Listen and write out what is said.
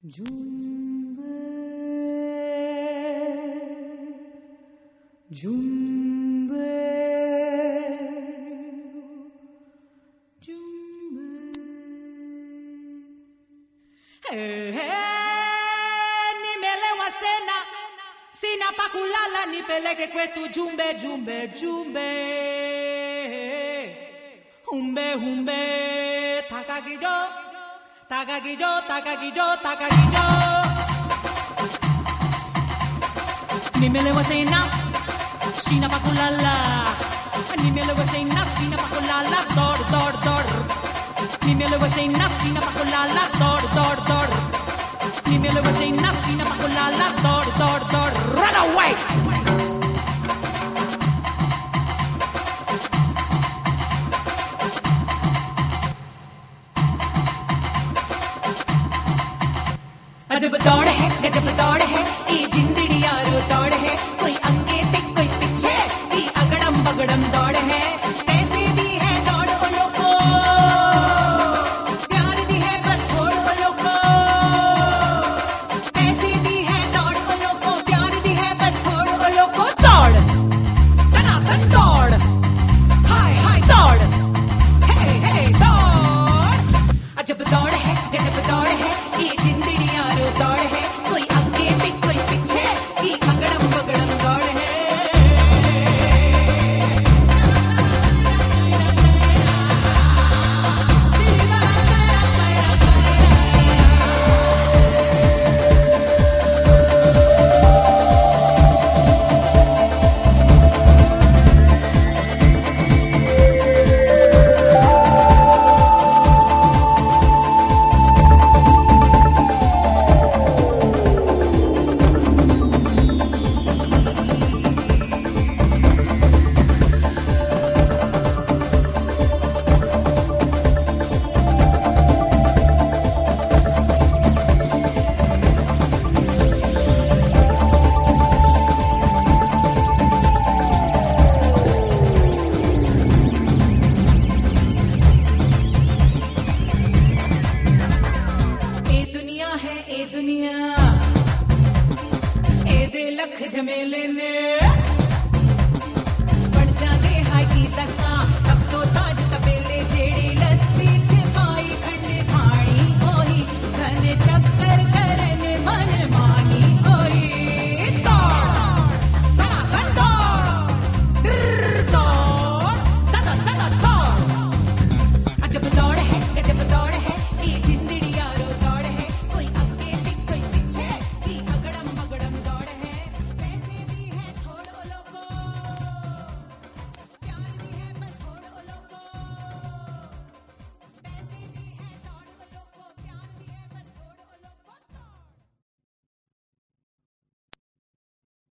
Jumbe, Jumbe, Jumbe. Hey, hey, nimelewa sena, sina pa kulala, nipeleke kwetu Jumbe, Jumbe, Jumbe. Humbe, humbe, takagijo. Takagijo, takagijo, takagijo. Nimelewa sena, sina pa kulala. Nimelewa sena, sina pa kulala. Dor, dor, dor. Nimelewa sena, sina pa kulala. Dor, dor, dor. Nimelewa sena, sina pa kulala. Dor, dor, dor. Run away. अजब दौड़ है गजब दौड़ है ये जिंदड़ी यारो दौड़ है कोई आगे ते कोई पीछे की अगड़म बगड़म दौड़ है पैसे दी है दौड़ ओ लोगो प्यार दी है बस थोड़ ओ लोगो पैसे दी है दौड़ ओ लोगो प्यार दी है बस थोड़ ओ लोगो दौड़ तनातन दौड़ हाय हाय दौड़ हे हे दौड़ अजब दौड़ है गजब दौड़ है ये जिंदड़ी दौड़ है कोई आगे ते कोई पीछे की अगड़म बगड़म दौड़ है दुनिया ए दे लख झमेले ने